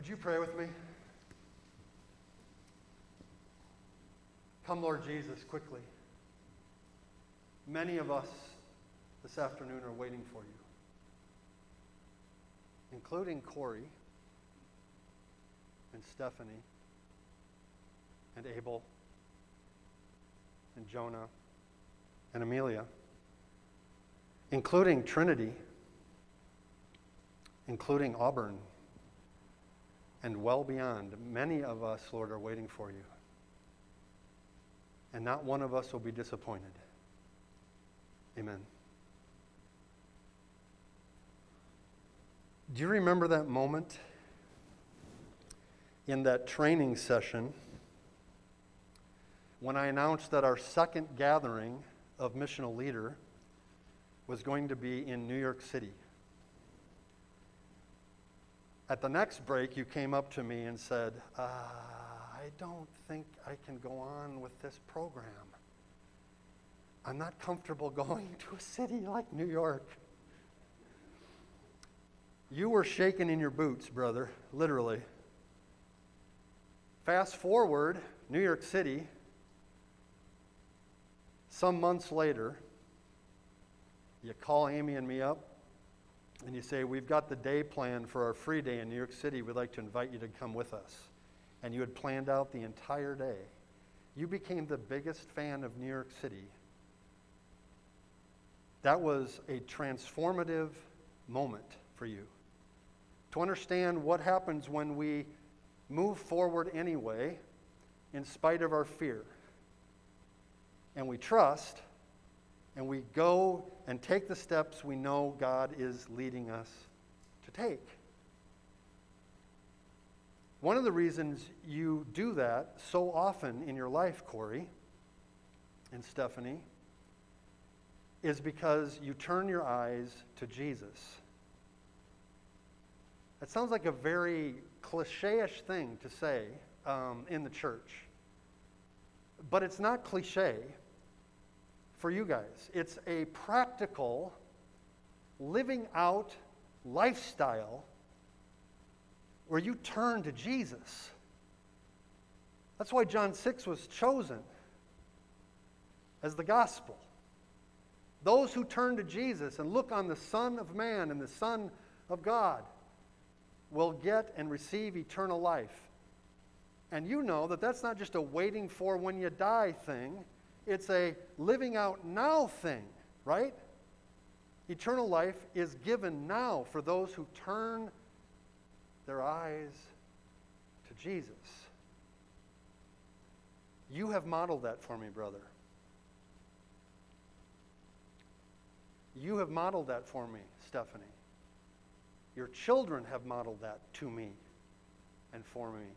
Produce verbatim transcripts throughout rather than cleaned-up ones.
Would you pray with me? Come, Lord Jesus, quickly. Many of us this afternoon are waiting for you, including Corey and Stephanie and Abel and Jonah and Amelia, including Trinity, including Auburn, and well beyond. Many of us, Lord, are waiting for you. And not one of us will be disappointed. Amen. Do you remember that moment in that training session when I announced that our second gathering of Missional Leader was going to be in New York City? At the next break, you came up to me and said, uh, I don't think I can go on with this program. I'm not comfortable going to a city like New York. You were shaking in your boots, brother, literally. Fast forward, New York City, some months later, you call Amy and me up, and you say, we've got the day planned for our free day in New York City. We'd like to invite you to come with us. And you had planned out the entire day. You became the biggest fan of New York City. That was a transformative moment for you. To understand what happens when we move forward anyway, in spite of our fear. And we trust, and we go and take the steps we know God is leading us to take. One of the reasons you do that so often in your life, Corey and Stephanie, is because you turn your eyes to Jesus. That sounds like a very cliche-ish thing to say um, in the church. But it's not cliche for you guys. It's a practical, living out lifestyle where you turn to Jesus. That's why John six was chosen as the gospel. Those who turn to Jesus and look on the Son of Man and the Son of God will get and receive eternal life. And you know that that's not just a waiting for when you die thing. It's a living out now thing, right? Eternal life is given now for those who turn their eyes to Jesus. You have modeled that for me, brother. You have modeled that for me, Stephanie. Your children have modeled that to me and for me.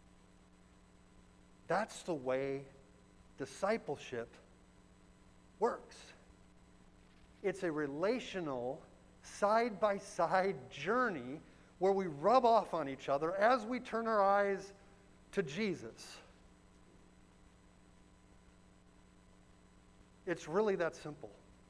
That's the way discipleship works. It's a relational, side-by-side journey where we rub off on each other as we turn our eyes to Jesus. It's really that simple.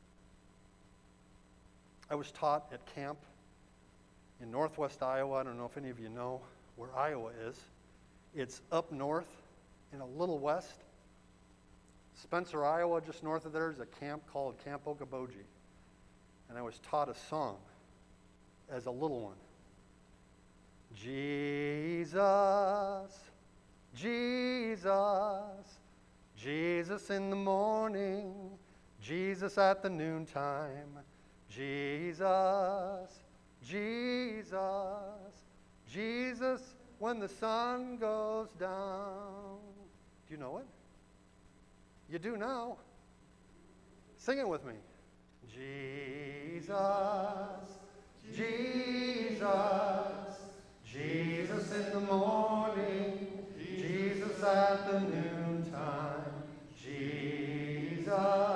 I was taught at camp in northwest Iowa. I don't know if any of you know where Iowa is. It's up north and a little west. Spencer, Iowa, just north of there, is a camp called Camp Okoboji. And I was taught a song as a little one. Jesus, Jesus, Jesus in the morning, Jesus at the noontime, Jesus, Jesus, Jesus when the sun goes down. Do you know it? You do now. Sing it with me. Jesus, Jesus, Jesus in the morning, Jesus at the noontime, Jesus,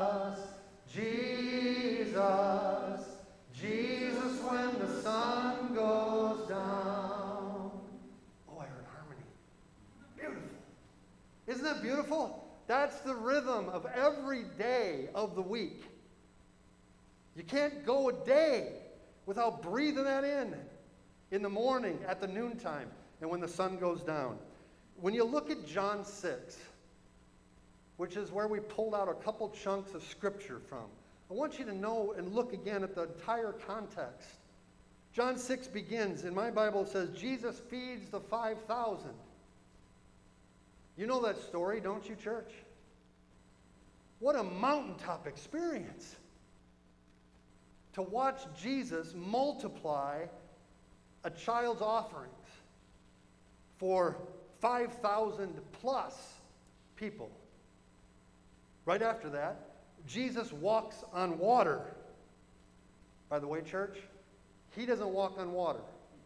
Jesus, Jesus when the sun goes down. Oh, I heard harmony. Beautiful. Isn't that beautiful? That's the rhythm of every day of the week. You can't go a day without breathing that in. In the morning, at the noontime. and when the sun goes down. When you look at John six, which is where we pulled out a couple chunks of scripture from, I want you to know and look again at the entire context. John six begins, in my Bible it says, Jesus feeds the five thousand. You know that story, don't you, church? What a mountaintop experience to watch Jesus multiply a child's offerings for five thousand plus people. Right after that, Jesus walks on water. By the way, church, he doesn't walk on water.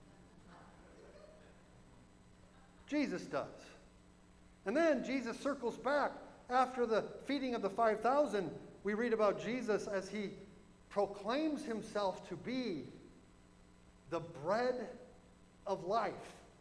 Jesus does. And then Jesus circles back. After the feeding of the five thousand, we read about Jesus as he proclaims himself to be the bread of life,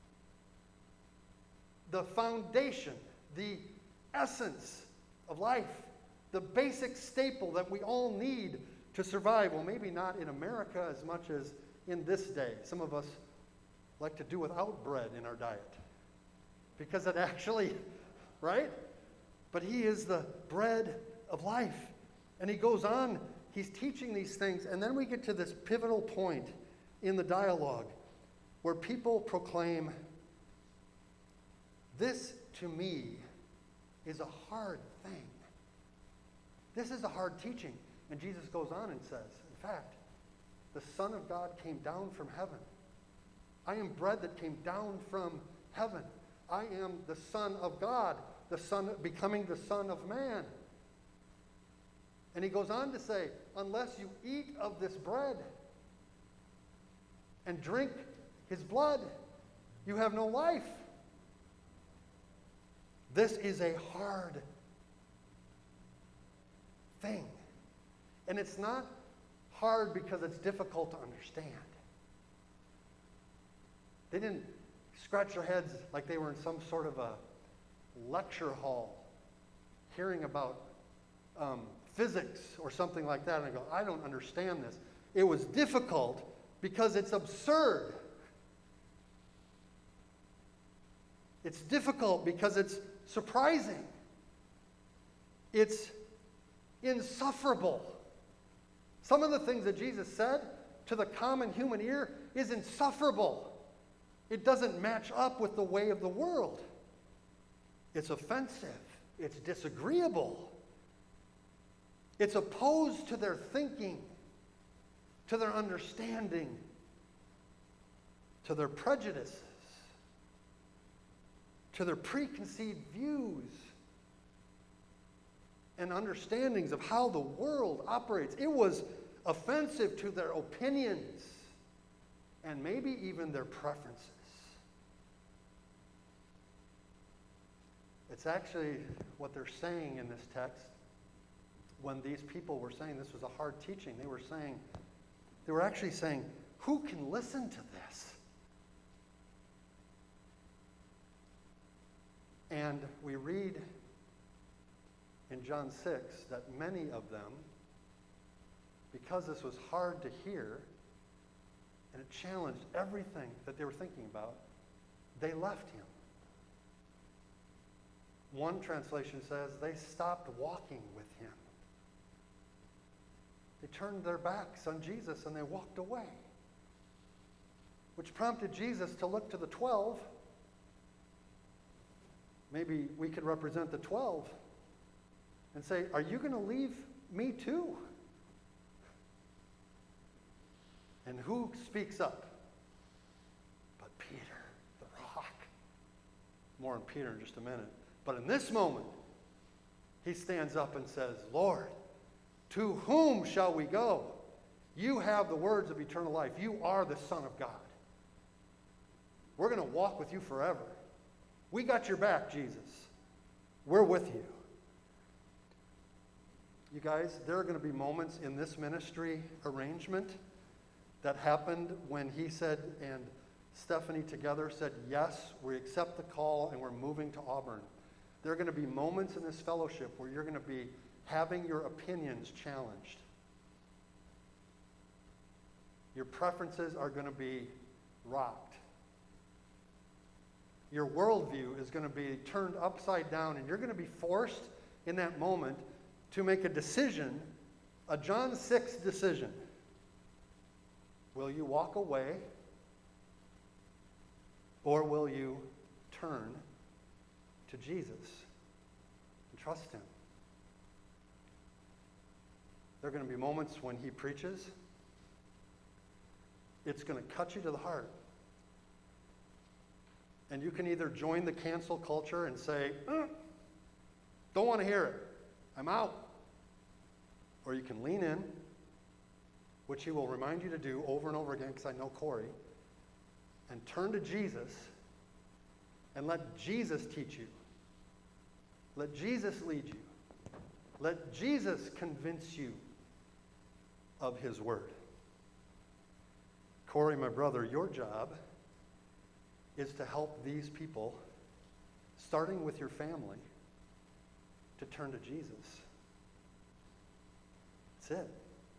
the foundation, the essence of life, the basic staple that we all need to survive. Well, maybe not in America as much as in this day. Some of us like to do without bread in our diet because it actually, right? But he is the bread of life. And he goes on, he's teaching these things, and then we get to this pivotal point in the dialogue where people proclaim, this to me is a hard thing. This is a hard teaching. And Jesus goes on and says, in fact, the Son of God came down from heaven. I am bread that came down from heaven. I am the Son of God, the Son becoming the Son of Man. And he goes on to say, unless you eat of this bread and drink his blood, you have no life. This is a hard thing. And it's not hard because it's difficult to understand. They didn't scratch their heads like they were in some sort of a lecture hall hearing about um, physics or something like that. And I go, I don't understand this. It was difficult because it's absurd. It's difficult because it's surprising. It's insufferable. Some of the things that Jesus said to the common human ear is insufferable. It doesn't match up with the way of the world. It's offensive. It's disagreeable. It's opposed to their thinking, to their understanding, to their prejudices, to their preconceived views and understandings of how the world operates. It was offensive to their opinions and maybe even their preferences. It's actually what they're saying in this text. When these people were saying this was a hard teaching, they were saying, they were actually saying, who can listen to this? And we read in John six that many of them, because this was hard to hear, and it challenged everything that they were thinking about, they left him. One translation says they stopped walking with him. They turned their backs on Jesus and they walked away, which prompted Jesus to look to the twelve. Maybe we could represent the twelve and say, are you going to leave me too? And who speaks up? But Peter, the rock. More on Peter in just a minute. But in this moment, he stands up and says, Lord, to whom shall we go? You have the words of eternal life. You are the Son of God. We're going to walk with you forever. We got your back, Jesus. We're with you. You guys, there are going to be moments in this ministry arrangement that happened when he said, and Stephanie together said, yes, we accept the call and we're moving to Auburn. There are going to be moments in this fellowship where you're going to be having your opinions challenged. Your preferences are going to be rocked. Your worldview is going to be turned upside down, and you're going to be forced in that moment to make a decision, a John six decision. Will you walk away, or will you turn to Jesus and trust him? There are going to be moments when he preaches. It's going to cut you to the heart. And you can either join the cancel culture and say, mm, don't want to hear it, I'm out. Or you can lean in, which he will remind you to do over and over again, because I know Corey, and turn to Jesus and let Jesus teach you. Let Jesus lead you. Let Jesus convince you of his word. Corey, my brother, your job is to help these people, starting with your family, to turn to Jesus. That's it.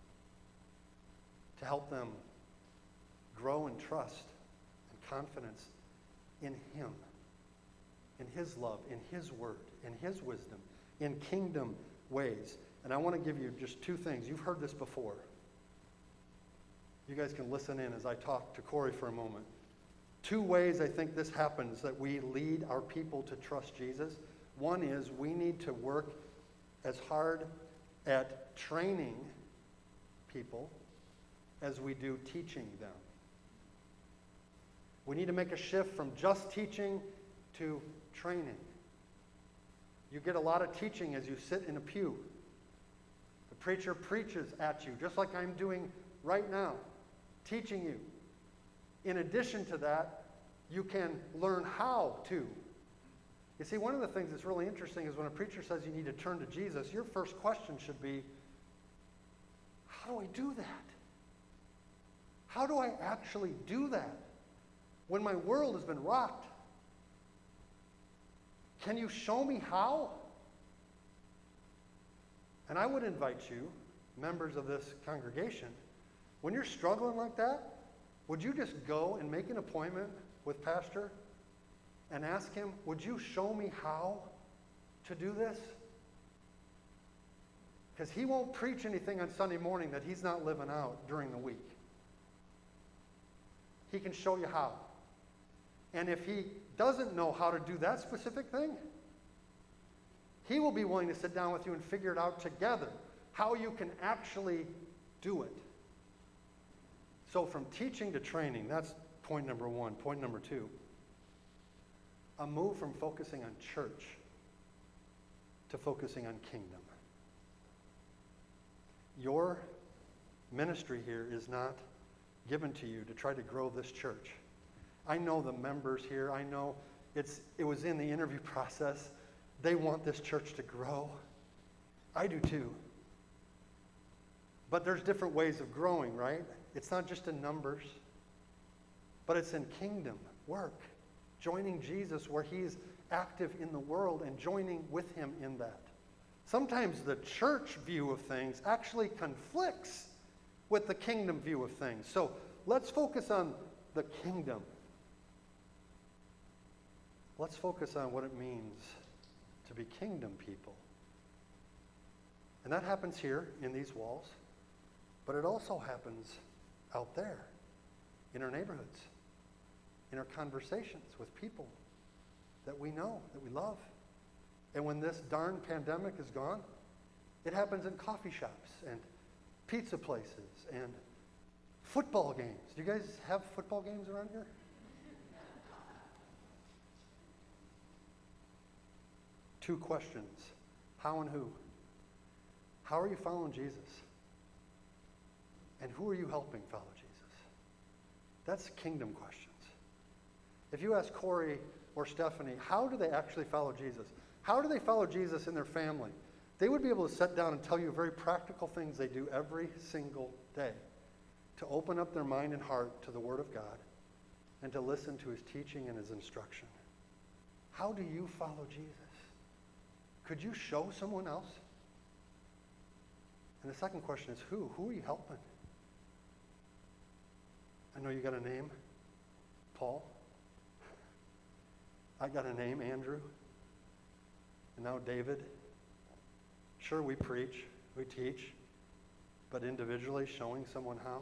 To help them grow in trust and confidence in him, in his love, in his word, in his wisdom, in kingdom ways. And I want to give you just two things. You've heard this before. You guys can listen in as I talk to Corey for a moment. Two ways I think this happens, that we lead our people to trust Jesus. One is we need to work as hard at training people as we do teaching them. We need to make a shift from just teaching to training. You get a lot of teaching as you sit in a pew. The preacher preaches at you, just like I'm doing right now, teaching you. In addition to that, you can learn how to. You see, one of the things that's really interesting is when a preacher says you need to turn to Jesus, your first question should be, how do I do that? How do I actually do that when my world has been rocked? Can you show me how? And I would invite you, members of this congregation, when you're struggling like that, would you just go and make an appointment with Pastor and ask him, would you show me how to do this? Because he won't preach anything on Sunday morning that he's not living out during the week. He can show you how. And if he doesn't know how to do that specific thing, he will be willing to sit down with you and figure it out together, how you can actually do it. So from teaching to training, that's point number one. Point number two, a move from focusing on church to focusing on kingdom. Your ministry here is not given to you to try to grow this church. I know the members here. I know it's it was in the interview process. They want this church to grow. I do too. But there's different ways of growing, right? It's not just in numbers, but it's in kingdom work, joining Jesus where he's active in the world and joining with him in that. Sometimes the church view of things actually conflicts with the kingdom view of things. So let's focus on the kingdom. Let's focus on what it means to be kingdom people. And that happens here in these walls, but it also happens out there in our neighborhoods, in our conversations with people that we know, that we love. And when this darn pandemic is gone, it happens in coffee shops and pizza places and football games. Do you guys have football games around here? Two questions. How and who? How are you following Jesus? And who are you helping follow Jesus? That's kingdom questions. If you ask Corey or Stephanie, how do they actually follow Jesus? How do they follow Jesus in their family? They would be able to sit down and tell you very practical things they do every single day to open up their mind and heart to the Word of God and to listen to his teaching and his instruction. How do you follow Jesus? Could you show someone else? And the second question is who? Who are you helping? I know you got a name, Paul. I got a name, Andrew, and now David. Sure, we preach, we teach, but individually showing someone how.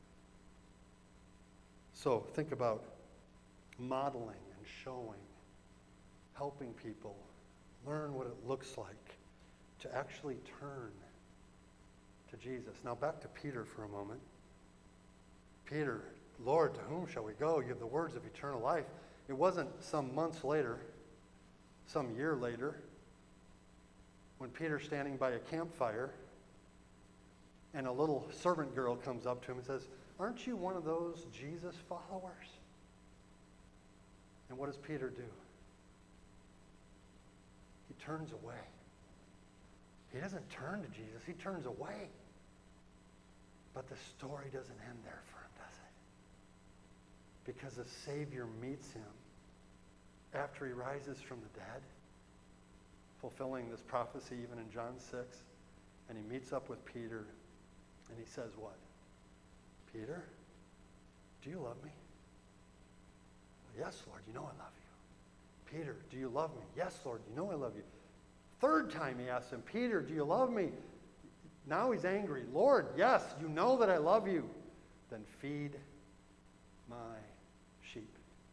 So think about modeling and showing, helping people learn what it looks like to actually turn to Jesus. Now back to Peter for a moment. Peter, Lord, to whom shall we go? You have the words of eternal life. It wasn't some months later, some year later, when Peter's standing by a campfire and a little servant girl comes up to him and says, aren't you one of those Jesus followers? And what does Peter do? He turns away. He doesn't turn to Jesus. He turns away. But the story doesn't end there for him, does it? Because the Savior meets him after he rises from the dead, fulfilling this prophecy even in John six, and he meets up with Peter, and he says what? Peter, do you love me? Yes, Lord, you know I love you. Peter, do you love me? Yes, Lord, you know I love you. Third time he asks him, Peter, do you love me? Now he's angry. Lord, yes, you know that I love you. Then feed my sheep.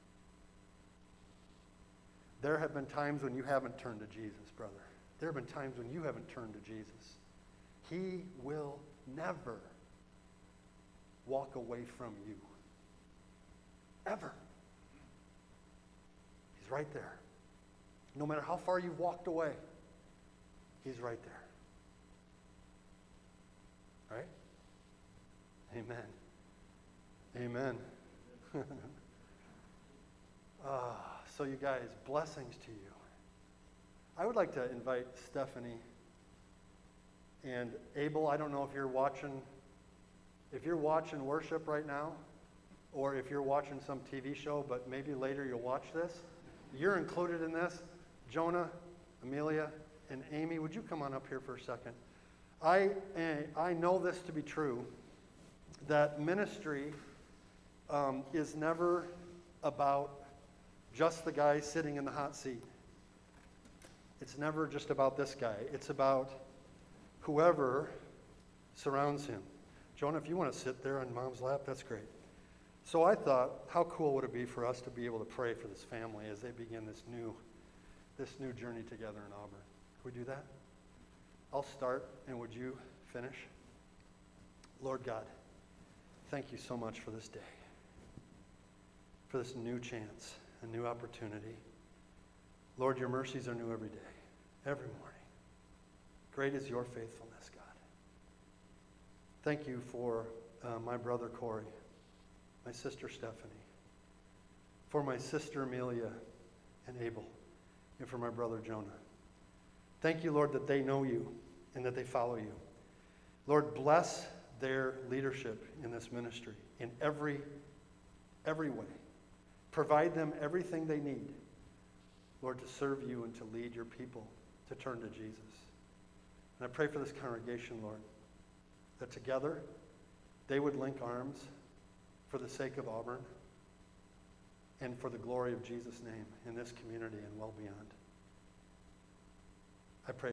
There have been times when you haven't turned to Jesus, brother. There have been times when you haven't turned to Jesus. He will never walk away from you. Ever. He's right there. No matter how far you've walked away, he's right there. Right? Amen. Amen. uh, so you guys, blessings to you. I would like to invite Stephanie and Abel. I don't know if you're watching, if you're watching worship right now, or if you're watching some T V show, but maybe later you'll watch this. You're included in this. Jonah, Amelia, and Amy, would you come on up here for a second? I, I know this to be true, that ministry um, is never about just the guy sitting in the hot seat. It's never just about this guy. It's about whoever surrounds him. Jonah, if you want to sit there on Mom's lap, that's great. So I thought, how cool would it be for us to be able to pray for this family as they begin this new, this new journey together in Auburn? Can we do that? I'll start, and would you finish? Lord God, thank you so much for this day, for this new chance, a new opportunity. Lord, your mercies are new every day, every morning. Great is your faithfulness, God. Thank you for uh, my brother Corey, my sister Stephanie, for my sister Amelia and Abel, and for my brother Jonah. Thank you, Lord, that they know you and that they follow you. Lord, bless their leadership in this ministry in every, every way. Provide them everything they need, Lord, to serve you and to lead your people to turn to Jesus. And I pray for this congregation, Lord, that together they would link arms for the sake of Auburn and for the glory of Jesus' name in this community and well beyond. I pray